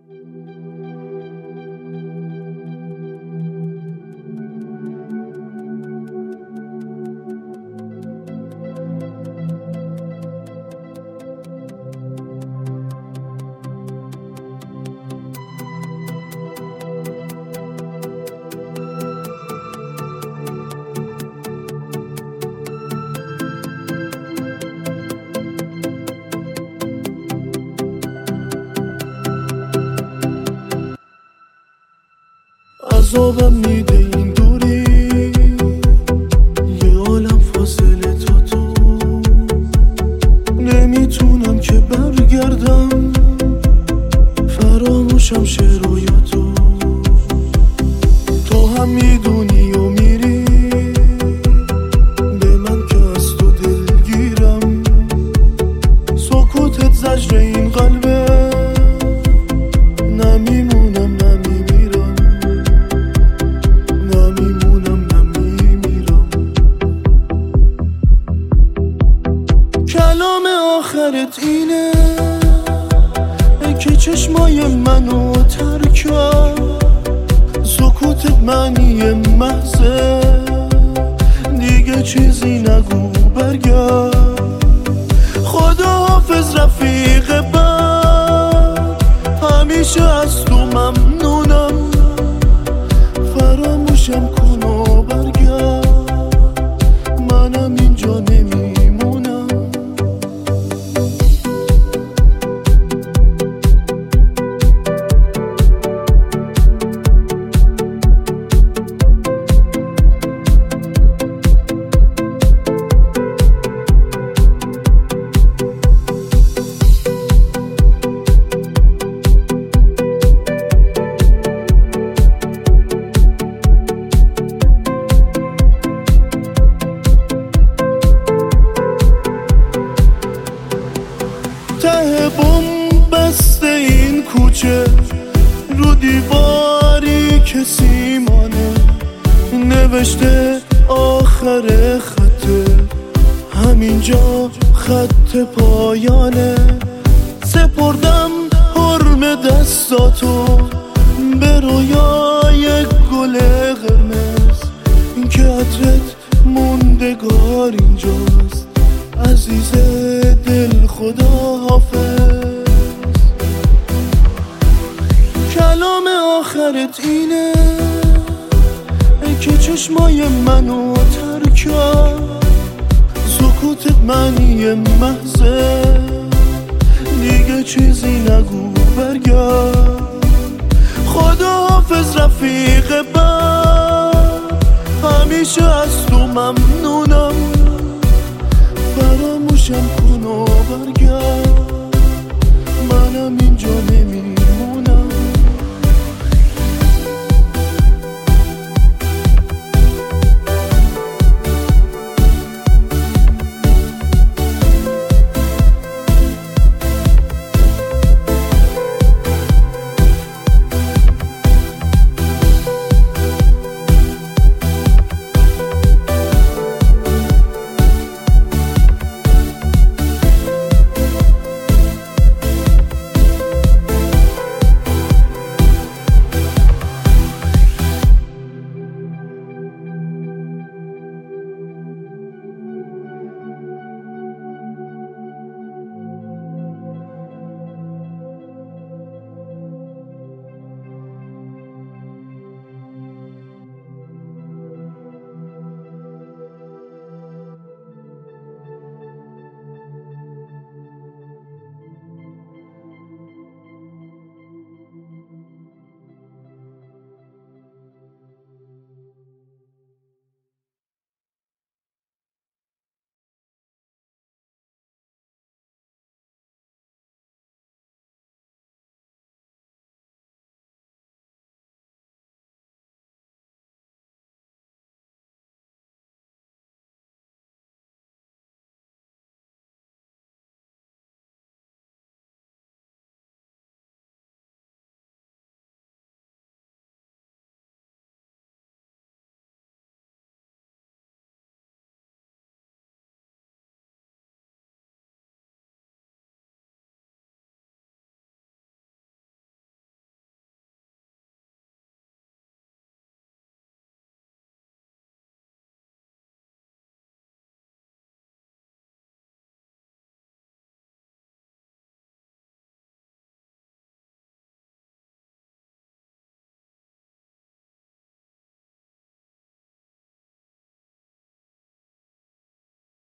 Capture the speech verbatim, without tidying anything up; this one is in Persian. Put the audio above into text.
عذابم میده این دوری، یه عالم فاصله تا تو، نمیتونم که برگردم، فراموشم شه رویاتو. تو هم میدونی و میری، به من که از تو دلگیرم، سکوتت زجر این قلبه، نمیمونم نمیمیرم، نمیمونم نمیمیرم. کلام آخرت اینه که چشمای منو تر کرد، سکوتت معنی محضه، دیگه چیزی نگو برگرد. خدا حافظ رفیق بد، همیشه از تو ممنونم، فراموشم کن و برگرد، منم اینجا نمیمونم. ته بوم بسته این کوچه، رو دیواری که سیمانه، نوشته آخر خطه، همینجا خط پایانه. سپردم حرم دستاتو به رویای گل قرمز، که عطرت موندگار اینجاست، عزیز دل خدا حافظ. کلام آخرت اینه که چشمای منو تر کرد، سکوتت معنی محضه، دیگه چیزی نگو برگرد. خدا حافظ رفیق بد، همیشه از تو ممنونم، فراموشم کن و برگرد.